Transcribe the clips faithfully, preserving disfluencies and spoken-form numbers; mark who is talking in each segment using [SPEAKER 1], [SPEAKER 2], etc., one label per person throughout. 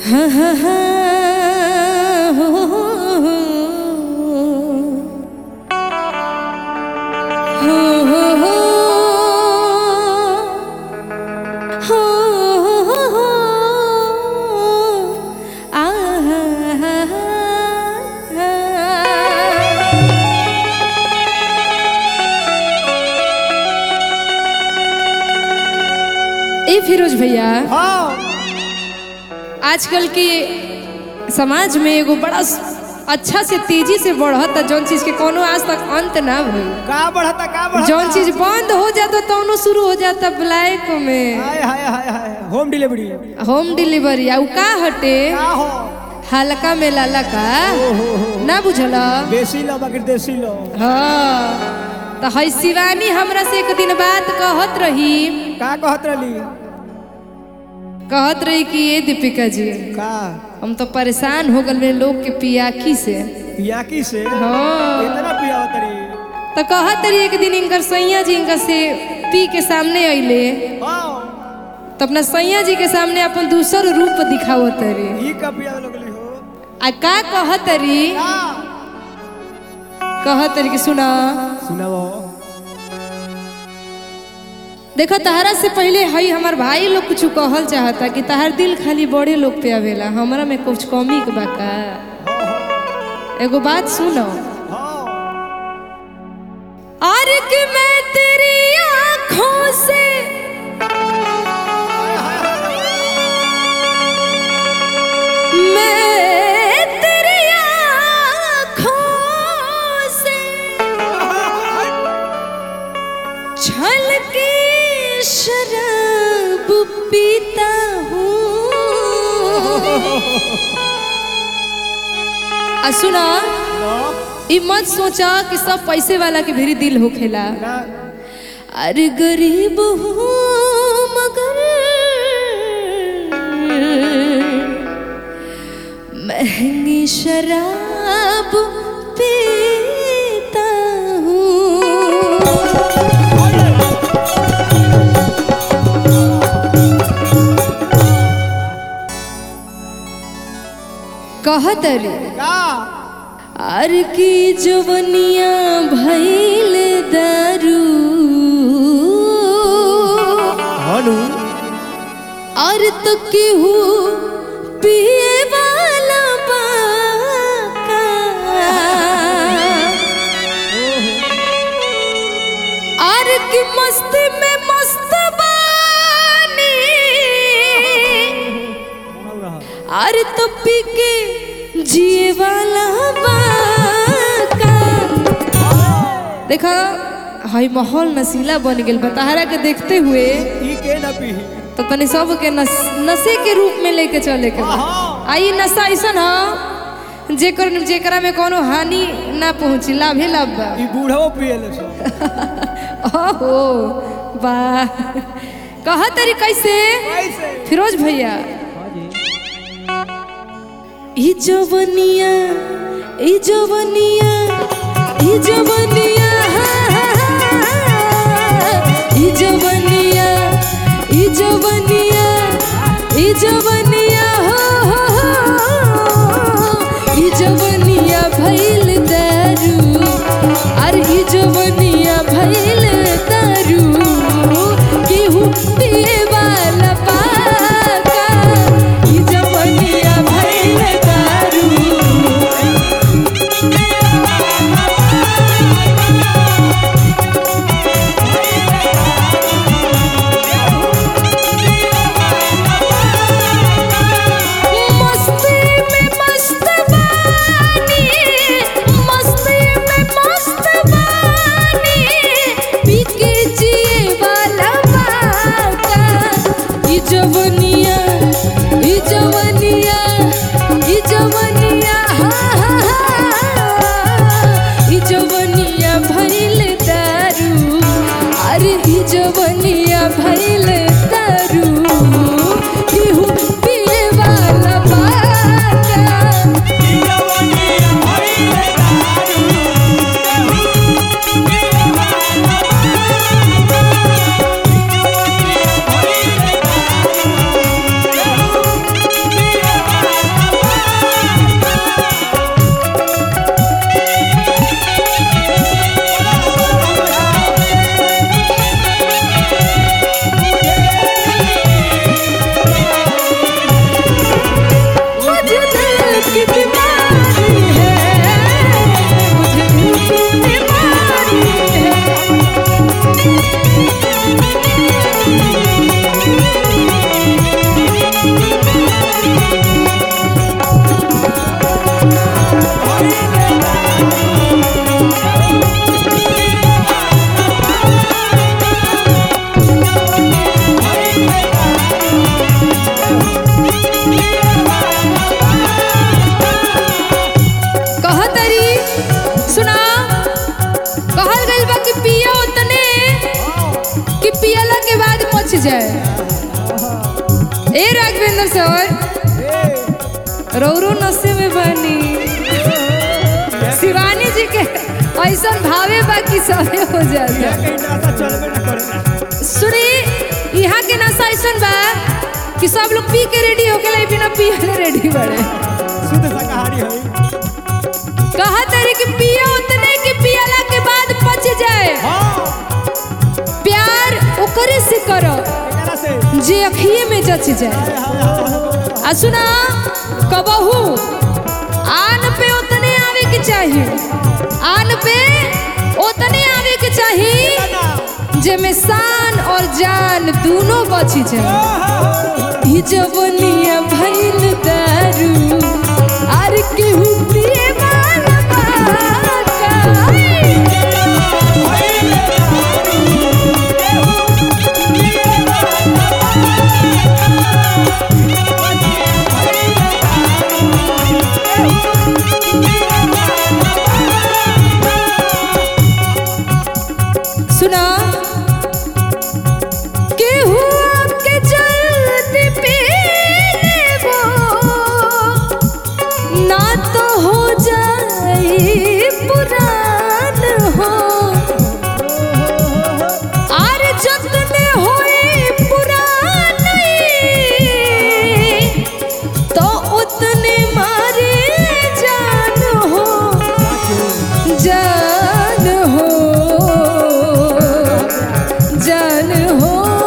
[SPEAKER 1] हाँ हाँ हाँ हो हो हो हो हो हो आ ए फिरोज भैया, आजकल के समाज में एगो बड़ा अच्छा से तेजी से बढ़ता जौन चीज के कोनो आज तक अंत ना भइल।
[SPEAKER 2] का बढ़ता का बढ़ता
[SPEAKER 1] जौन चीज बंद हो जाता तौनो शुरू हो जाता ब्लैक में।
[SPEAKER 2] हाय हाय हाय हाय होम डिलीवरी
[SPEAKER 1] होम डिलीवरी आ उ का हटे
[SPEAKER 2] का हो
[SPEAKER 1] हल्का में लाला का ना बुझला
[SPEAKER 2] देसी लो बाकी देसी लो।
[SPEAKER 1] हाँ तो है शिवानी हमरा से एक दिन बात कहत रही
[SPEAKER 2] का कहत रही
[SPEAKER 1] कहत रही कि ये दीपिका जी
[SPEAKER 2] का
[SPEAKER 1] हम तो परेशान हो गए लोग के पियाकी से।
[SPEAKER 2] पियाकी से
[SPEAKER 1] हाँ
[SPEAKER 2] इतना पिया तरी
[SPEAKER 1] तो कहत रही एक दिन इनकर सैया जी इनका से पी के सामने अइले
[SPEAKER 2] हां
[SPEAKER 1] तो अपना सैया जी के सामने अपन दूसर रूप दिखावत रही।
[SPEAKER 2] ई का पिया लगली हो
[SPEAKER 1] आ का कहत रही
[SPEAKER 2] का
[SPEAKER 1] कहत रही कि सुना
[SPEAKER 2] सुनाओ
[SPEAKER 1] देखो तहरा से पहले हई हमार भाई लोग कुछ कहल चाहता कि तहार दिल खाली बड़े लोग पे आवेला, हमरा में कुछ कमी के बा का। एगो बात सुनो और कि मैं तेरी आँखों से मैं तेरी आँखों से छलके शराब पीता हूँ। आ सुना ई मत सोचा कि सब पैसे वाला के भी दिल होखेला। अरे गरीब हूँ मगर महंगी शराब पीता हूँ। कहत रे
[SPEAKER 2] का
[SPEAKER 1] आर की जवनिया भइल दारू
[SPEAKER 2] हनु
[SPEAKER 1] और तो केहू पिए वाला बाका और की मस्ती में मस्त बानी और तो पी के जिए वाला बाका। देखा हाई माहौल नशीला बन गेल बताहरा के देखते हुए
[SPEAKER 2] ई के ना पी
[SPEAKER 1] तो तनी सब के नस, नशे के रूप में लेके चले के बा। आई नशा ऐसा ह जेकर जेकरा में कोनो हानि ना पहुंची लाभे लाभ बा।
[SPEAKER 2] ई बूढ़ो पिएले सो
[SPEAKER 1] ओहो वाह कहा तरी कैसे
[SPEAKER 2] कैसे
[SPEAKER 1] फिरोज भैया ई जवनिया ई जवनिया ई जवनिया ई जवनिया ई जवनिया ई जवनिया हो ई जवनिया भइल दारू और ई जवनिया भइल दारू केहू पिए वाला पाका ई जवनिया भइल दारू। जवनिया ई जवनिया ई जवनिया ई जवनिया भइल दारू अरे ई जवनिया भइल दारू केहू पिए वाला बाका ई जवनिया भइल दारू केहू पिए वाला बाका। जाए। ए राघवेंद्र सर रौरो नशे में बनी शिवानी जी के ऐसा भावे बाकी सबे हो जाए। सुनी यहाँ के नशा ऐसा बा कि सब लोग पी के रेडी हो गए बिना पिए रेडी बड़े
[SPEAKER 2] शुद्ध शाकाहारी है।
[SPEAKER 1] कहा तारी कि पियो उतने कि पियला के बाद पच जाए। प्यार ओकरे से करो जे अखिए में जच जाए। आ सुना कबहू आन पे उतने आवे के चाहिए, आन पे उतने आवे के चाहिए जे में शान और जान दोनों बची जाए। ई जवनिया भइल दारू आर केहू पिए वाला सुना केहू आपके जल्दी पी लेबो ना तो हो जाए पुरान हो। आर जतने होए पुरान तो उतने मारे जान हो, जान हो, जान हो,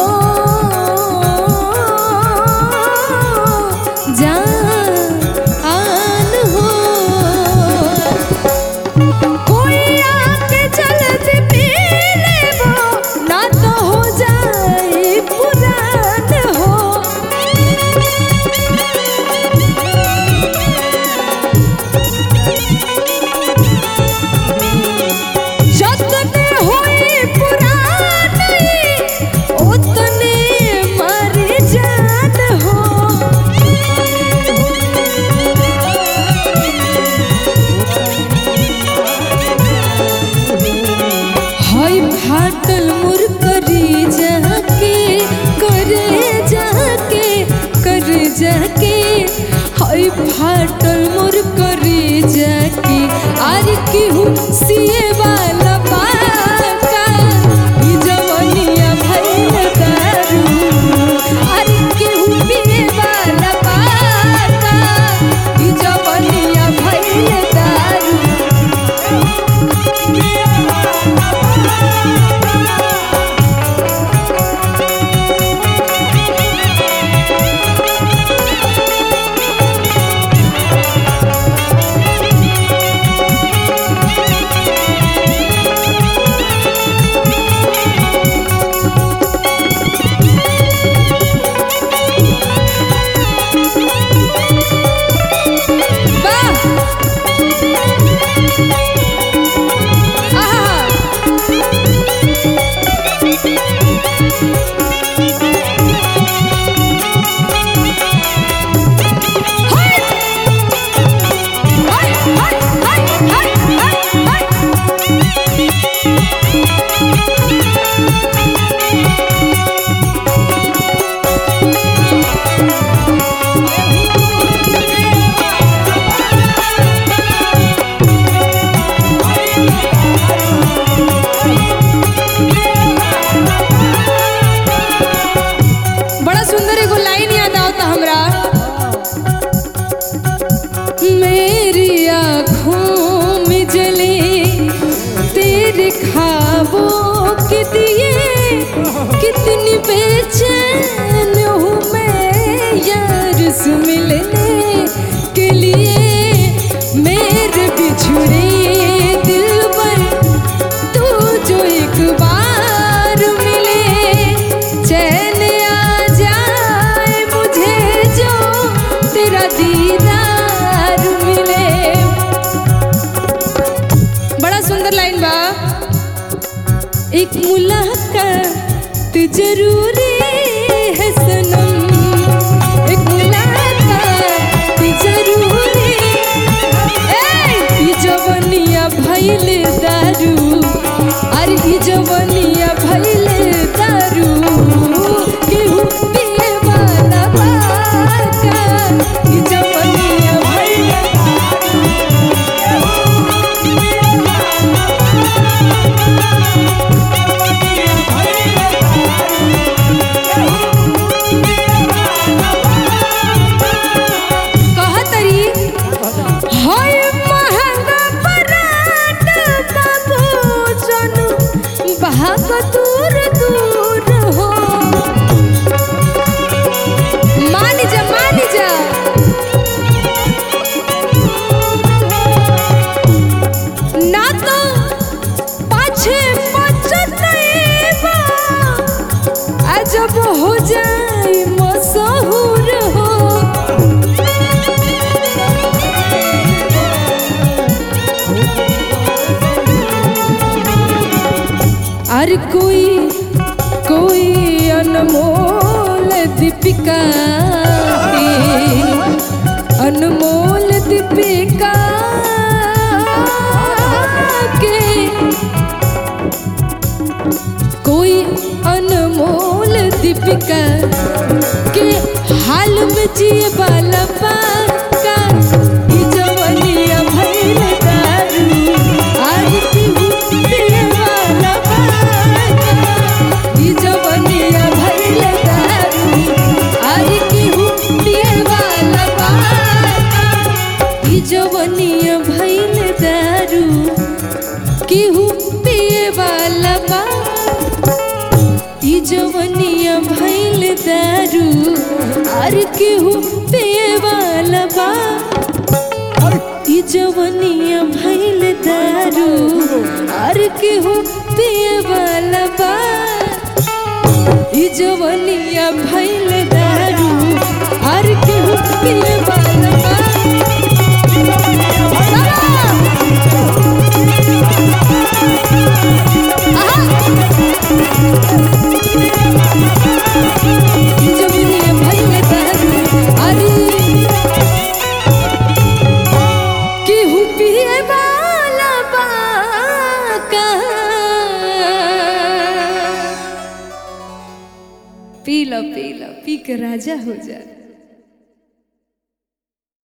[SPEAKER 1] जान हो। कोई आके जल्दी पी लेबो ना तो हो जाए पुरान हो। जतने होए पुरान उतने मारे जान हो। हाय फाटल मुर करी जाके करे जाके करे जाके हाय फाटल मुर करी जाके आर केहू सिए वाला बाका ई जवनिया भइल दारू आर केहू पिए वाला बाका ई जवनिया भइल दारू। जरूरी है सनम, एक मुलाकात जरूरी। ए ई जवनिया भइल दारू, अरे ई जवनिया भइल दारू, केहू पिए वाला बाका। ई जवनिया भइल कहतरी होय महंगा परात बाबू जनू भाग दूर दूर हो। मान जा मान जा ना तो पाछे पछताएबा, अजब हो जाए मशहूर हो। अरे कोई कोई अनमोल दीपिका के, अनमोल दीपिका के, कोई अनमोल दीपिका के हाल में जिए वाला पाका। ई जवनिया भइल दारू, आज केहू पिए वाला बाका। ई जवनिया भइल दारू, आज केहू पिए वाला बाका। ई जवनिया भइल दारू, केहू पिए वाला बा। ई जवनिया भइल दारू, अरे केहू पिए वाला बा। ई जवनिया भइल दारू, अरे केहू पिए वाला बा। ई जवनिया भइल दारू, अरे केहू पिए वाला बा। जवनिया भइल दारू, अरे केहू पिए वाला बाका। पी लो पी लो, पी के राजा हो जा।